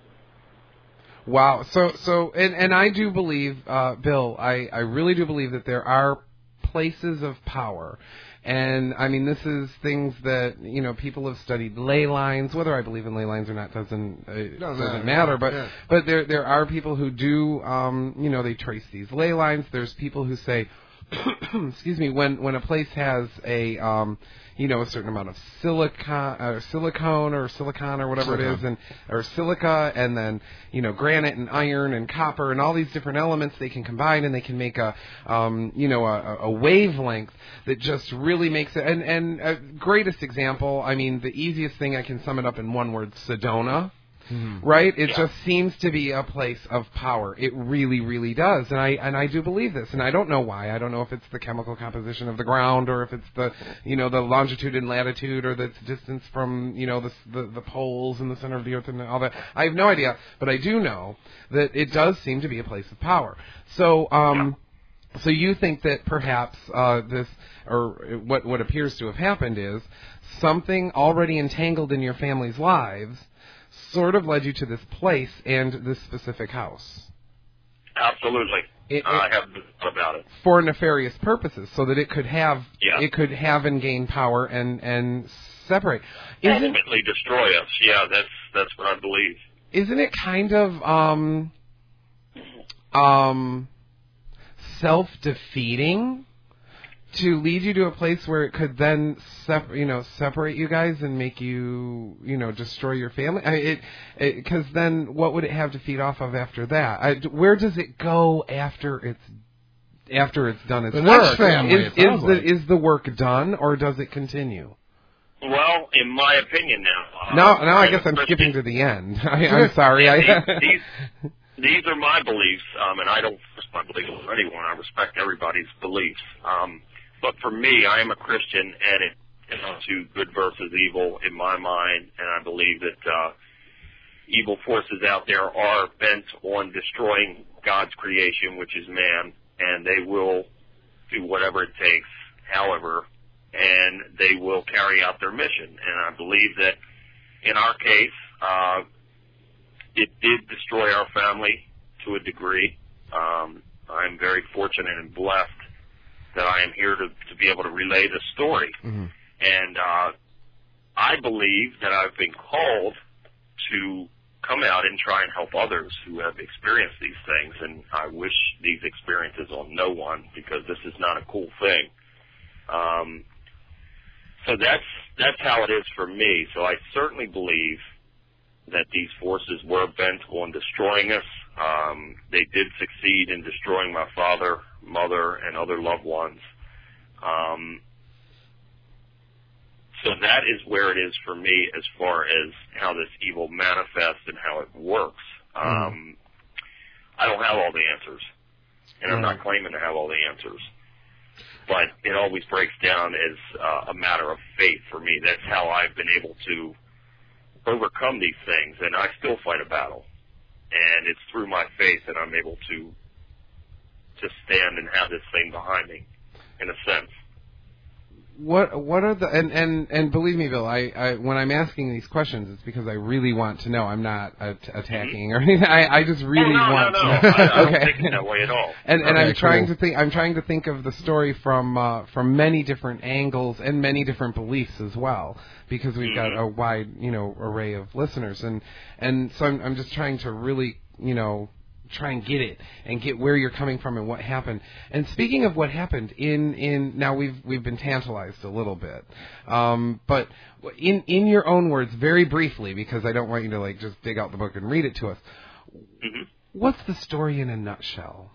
Wow. So, so, and, and I do believe, uh, Bill, I, I really do believe that there are places of power. And, I mean, this is things that, you know, people have studied ley lines. Whether I believe in ley lines or not doesn't, uh, doesn't, doesn't matter. But, yeah. but there, there are people who do, um, you know, they trace these ley lines. There's people who say, excuse me, when, when a place has a, um, you know, a certain amount of silicon, or silicone or silicon or whatever silicon. it is, and or silica, and then, you know, granite and iron and copper and all these different elements they can combine, and they can make a, um, you know, a, a wavelength that just really makes it. And, and a greatest example, I mean, the easiest thing I can sum it up in one word: Sedona. Mm-hmm. Right? It Yeah. just seems to be a place of power. It really, really does. And I and I do believe this. And I don't know why. I don't know if it's the chemical composition of the ground or if it's the, you know, the longitude and latitude or the distance from, you know, the, the, the poles in the center of the earth and all that. I have no idea. But I do know that it does seem to be a place of power. So, um, so you think that perhaps uh, this, or what what appears to have happened is something already entangled in your family's lives sort of led you to this place and this specific house. Absolutely. It, it, I have thought about it. For nefarious purposes, so that it could have Yeah. it could have and gain power and, and separate. Isn't, Ultimately destroy us. Yeah, that's that's what I believe. Isn't it kind of um um self-defeating to lead you to a place where it could then sep- you know separate you guys and make you you know destroy your family? I mean, it because then what would it have to feed off of after that? I, where does it go after it's after it's done its The work? next family, is it is sounds the like. is the work done or does it continue? Well, in my opinion now. Uh, Now now I I'm guess a I'm Christian. skipping to the end. I, I'm sorry. I, these, these, these are my beliefs, um, and I don't force my beliefs on anyone. I respect everybody's beliefs. Um, but for me, I am a Christian, and it is to good versus evil in my mind, and I believe that uh, evil forces out there are bent on destroying God's creation, which is man, and they will do whatever it takes, however, and they will carry out their mission. And I believe that in our case, uh, it did destroy our family to a degree. Um, I'm very fortunate and blessed that I am here to, to be able to relay the story. Mm-hmm. And uh, I believe that I've been called to come out and try and help others who have experienced these things. And I wish these experiences on no one, because this is not a cool thing. Um, so that's that's how it is for me. So I certainly believe that these forces were bent on destroying us. Um, they did succeed in destroying my father, mother, and other loved ones. Um, so that is where it is for me as far as how this evil manifests and how it works. Um, Mm-hmm. I don't have all the answers, and I'm Right. not claiming to have all the answers. But it always breaks down as uh, a matter of faith for me. That's how I've been able to overcome these things, and I still fight a battle. And it's through my faith that I'm able to to stand and have this thing behind me, in a sense. What what are the and, and, and believe me, Bill, I, I when I'm asking these questions, it's because I really want to know. I'm not at, attacking or anything. I, I just really oh, no, want no, no. to know. I, I okay. don't think it that way at all. And and Okay, I'm trying cool. to think. I'm trying to think of the story from uh, from many different angles and many different beliefs as well, because we've got a wide you know array of listeners, and and so I'm, I'm just trying to really you know. try and get it and get where you're coming from and what happened. And speaking of what happened in, in now we've we've been tantalized a little bit, um, but in in your own words, very briefly, because I don't want you to like just dig out the book and read it to us. Mm-hmm. What's the story in a nutshell?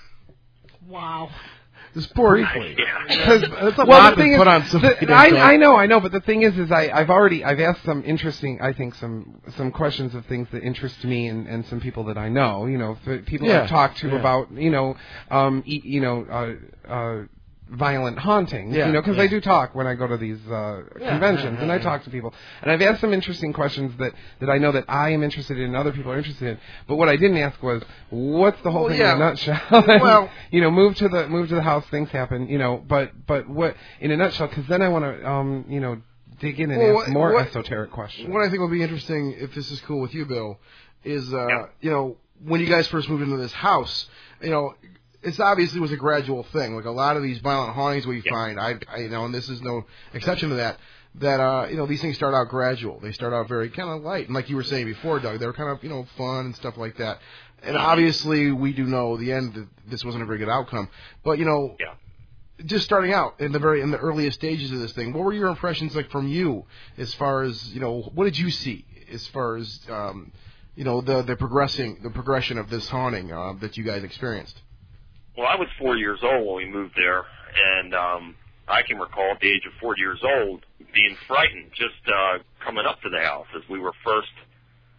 Wow. Just briefly. Because That's a well, lot the thing to is, put on somebody. the, I, I know, I know, but the thing is, is I, I've already I've asked some interesting, I think some some questions of things that interest me and, and some people that I know, you know, th- people Yeah, I've talked to yeah. about, you know, um, e- you know, uh, uh, violent hauntings, Yeah, you know, because yeah. I do talk when I go to these uh, Yeah, conventions, yeah, and I yeah. talk to people, and I've asked some interesting questions that, that I know that I am interested in, and other people are interested in. But what I didn't ask was, what's the whole Well, thing yeah. in a nutshell? Well- you know, move to the move to the house, things happen, you know. But but what in a nutshell? Because then I want to um you know dig in and Well, ask what- more what- esoteric questions. What I think will be interesting, if this is cool with you, Bill, is uh, you know when you guys first moved into this house, you know. It's obviously was a gradual thing. Like a lot of these violent hauntings we find, I, I you know, and this is no exception to that. That uh, you know, these things start out gradual. They start out very kind of light, and like you were saying before, Doug, they were kind of you know fun and stuff like that. And obviously, we do know the end that this wasn't a very good outcome. But you know, Yeah. just starting out in the very in the earliest stages of this thing, what were your impressions like from you as far as you know? What did you see as far as um, you know the the progressing the progression of this haunting uh, that you guys experienced? Well, I was four years old when we moved there, and um, I can recall at the age of four years old being frightened just uh, coming up to the house as we were first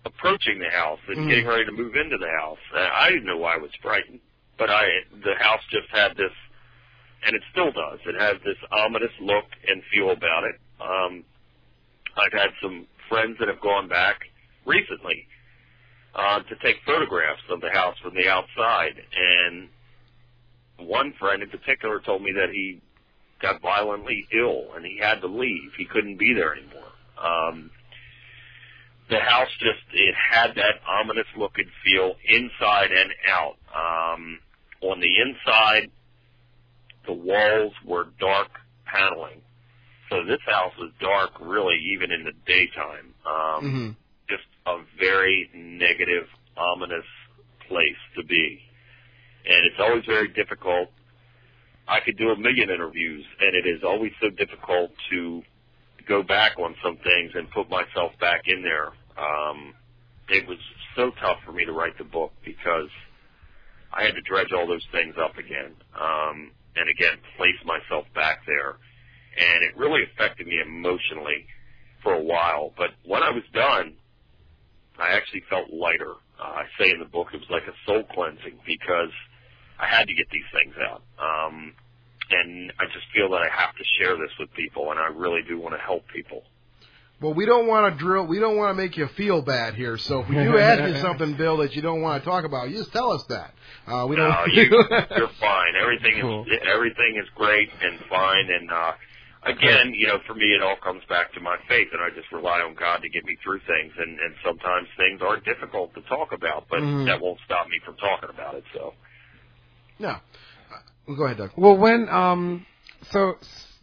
approaching the house and Mm. getting ready to move into the house. Uh, I didn't know why I was frightened, but I the house just had this, and it still does. It has this ominous look and feel about it. Um, I've had some friends that have gone back recently uh, to take photographs of the house from the outside, and one friend in particular told me that he got violently ill and he had to leave. He couldn't be there anymore. Um, the house just, it had that ominous look and feel inside and out. Um, on the inside, the walls were dark paneling. So this house was dark really even in the daytime. Um, Mm-hmm. Just a very negative, ominous place to be. And it's always very difficult. I could do a million interviews, and it is always so difficult to go back on some things and put myself back in there. Um, it was so tough for me to write the book because I had to dredge all those things up again, um, and again, place myself back there. And it really affected me emotionally for a while. But when I was done, I actually felt lighter. Uh, I say in the book it was like a soul cleansing because I had to get these things out. Um, and I just feel that I have to share this with people, and I really do want to help people. Well, we don't want to drill. We don't want to make you feel bad here. So if we do ask you something, Bill, that you don't want to talk about, you just tell us that. Uh, we don't. No, you, you're fine. Everything Cool. is everything is great and fine. And uh, again, you know, for me, it all comes back to my faith, and I just rely on God to get me through things. And, and sometimes things are difficult to talk about, but Mhm. that won't stop me from talking about it. So. No. Uh, well, go ahead, Doug. Well, when um, so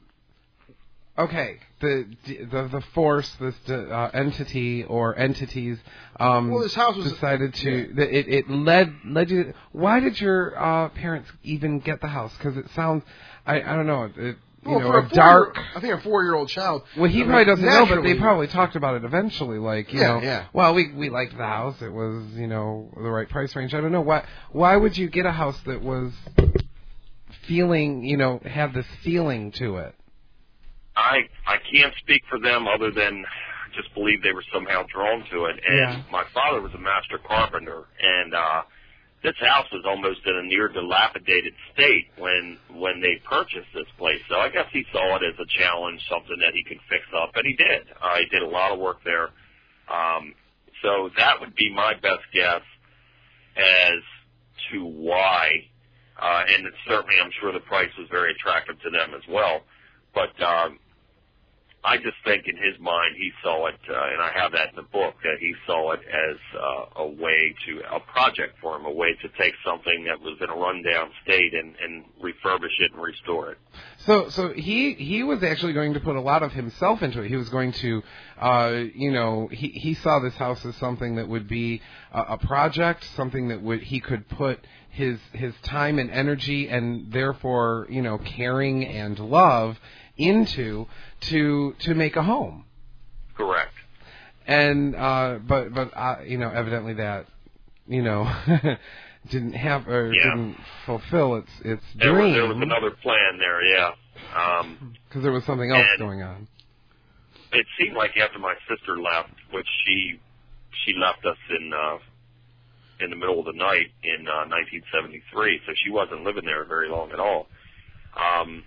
okay, the the the force, this uh, entity or entities, um, Well, this house was- decided to. The, it it led led you. Why did your uh, parents even get the house? Because it sounds, I I don't know, it, you Well, know, for a, a four- dark. I think a four-year-old child. Well, he I mean, probably doesn't know, but they naturally- probably talked about it eventually. Like, you Yeah, know, yeah. well, we we liked the house. It was, you know, the right price range. I don't know why. Why would you get a house that was feeling, you know, had this feeling to it? I I can't speak for them other than just believe they were somehow drawn to it. And Yeah. my father was a master carpenter, and uh, this house was almost in a near dilapidated state when when they purchased this place. So I guess he saw it as a challenge, something that he could fix up, and he did. Uh, he did a lot of work there. Um, so that would be my best guess as to why. Uh, and it's certainly, I'm sure the price was very attractive to them as well. But um, I just think in his mind he saw it, uh, and I have that in the book, that he saw it as uh, a way to, a project for him, a way to take something that was in a rundown state and, and refurbish it and restore it. So, so he he was actually going to put a lot of himself into it. He was going to, uh, you know, he he saw this house as something that would be a, a project, something that would he could put his his time and energy and therefore, you know, caring and love into to to make a home. Correct. And uh, but but uh, you know, evidently that, you know. didn't have or Yeah. didn't fulfill its its There dream. was, there was another plan there, yeah. Um, Because there was something else and going on. it seemed like after my sister left, which she she left us in uh, in the middle of the night in uh, nineteen seventy-three, so she wasn't living there very long at all. Um,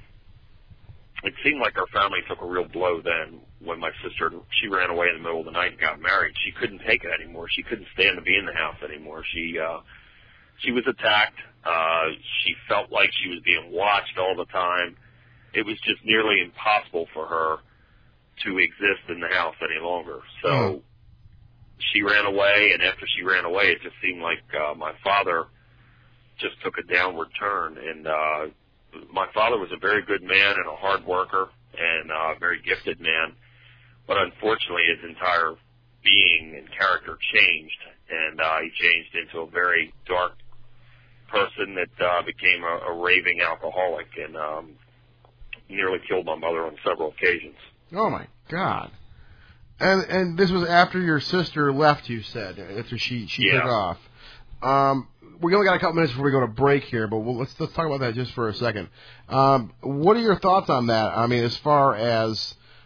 it seemed like our family took a real blow then when my sister, she ran away in the middle of the night and got married. She couldn't take it anymore. She couldn't stand to be in the house anymore. She uh, she was attacked. Uh, she felt like she was being watched all the time. It was just nearly impossible for her to exist in the house any longer. So Oh. she ran away, and after she ran away, it just seemed like uh, my father just took a downward turn. And uh, my father was a very good man and a hard worker and uh, a very gifted man. But unfortunately, his entire being and character changed, and uh, he changed into a very dark person that uh, became a, a raving alcoholic and um, nearly killed my mother on several occasions. Oh my God! And and this was after your sister left. You said after she she Yeah. took off. Um, we only got a couple minutes before we go to break here, but we'll, let's let's talk about that just for a second. Um, what are your thoughts on that? I mean, as far as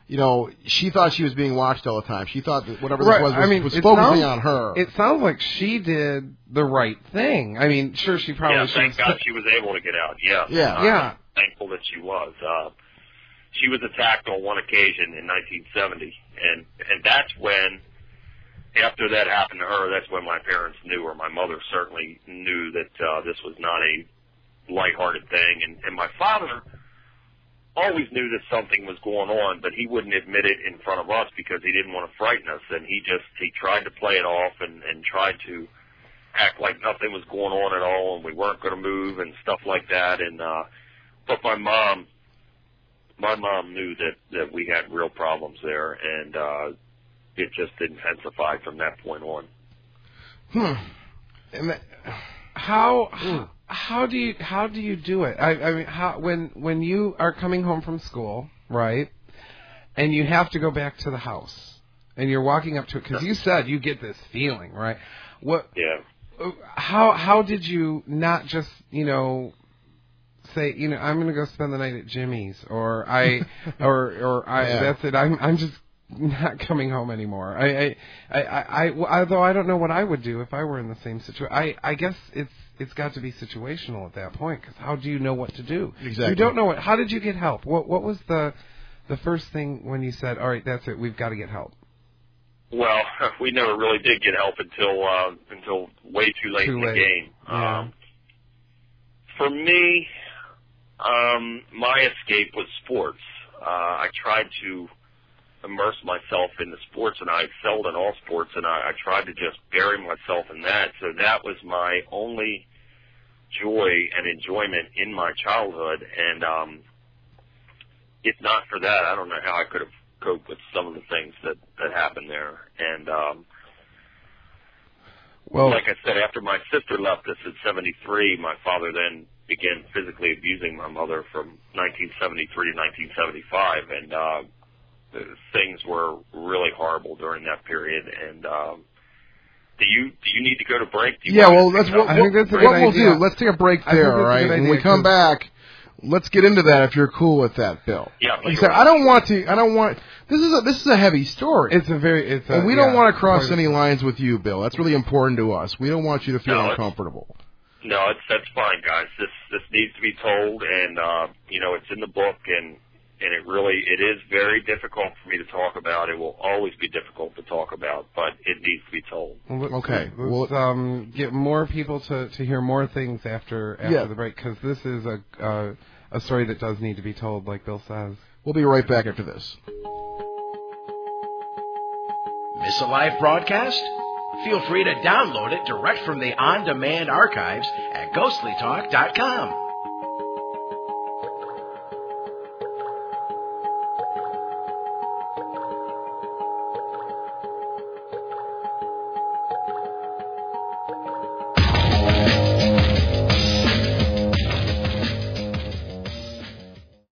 you know, she thought she was being watched all the time. She thought that whatever right. this was was, I mean, was it focusing sounds, on her. It sounds like she did the right thing. I mean, sure, she probably Yeah, should. thank God she was able to get out. Yeah. Yeah. I'm Yeah. thankful that she was. Uh, she was attacked on one occasion in nineteen seventy, and and that's when, after that happened to her, that's when my parents knew, or my mother certainly knew, that uh, this was not a lighthearted thing. And, and my father always knew that something was going on, but he wouldn't admit it in front of us because he didn't want to frighten us. And he just he tried to play it off and, and tried to act like nothing was going on at all, and we weren't going to move and stuff like that. And uh, but my mom, my mom knew that that we had real problems there, and uh, it just intensified from that point on. Hmm. And that, how, how how do you how do you do it? I, I mean, how when when you are coming home from school, right, and you have to go back to the house, and you're walking up to it because you said you get this feeling, right? What? Yeah. How how did you not just, you know, say, you know, I'm going to go spend the night at Jimmy's, or I or or I Yeah. that's it. I'm I'm just not coming home anymore. I I, I I I although I don't know what I would do if I were in the same situation. I I guess it's it's got to be situational at that point, because how do you know what to do? Exactly. You don't know what. How did you get help? What what was the the first thing when you said, all right, that's it, we've got to get help? Well, we never really did get help until uh, until way too late Too in the late. game. Yeah. Um, for me, um, my escape was sports. Uh, I tried to immerse myself in the sports, and I excelled in all sports, and I, I tried to just bury myself in that. So that was my only joy and enjoyment in my childhood. And um, if not for that, I don't know how I could have cope with some of the things that, that happened there. And um, well, like I said, after my sister left us at seventy-three, my father then began physically abusing my mother from nineteen seventy-three to nineteen seventy-five, and uh, things were really horrible during that period. And um, do you do you need to go to break? Do you yeah, want well, to that's pick what, up? I think that's a what good we'll idea. do. Let's take a break I think there, that's a all right? good When idea, we come 'cause- back, let's get into that if you're cool with that, Bill. Yeah, Like I sure. said, I don't want to. I don't want. This is a this is a heavy story. It's a very it's a, and we don't yeah, want to cross quite a- any lines with you, Bill. That's really important to us. We don't want you to feel No, it's- uncomfortable. No, it's, that's fine, guys. This this needs to be told, and uh, you know, it's in the book, and and it really it is very difficult for me to talk about. It will always be difficult to talk about, but it needs to be told. Well, let's- Okay, Let's well- um, get more people to, to hear more things after after Yeah. the break, because this is a uh, a story that does need to be told, like Bill says. We'll be right back after this. Miss a live broadcast? Feel free to download it direct from the on-demand archives at ghostly talk dot com.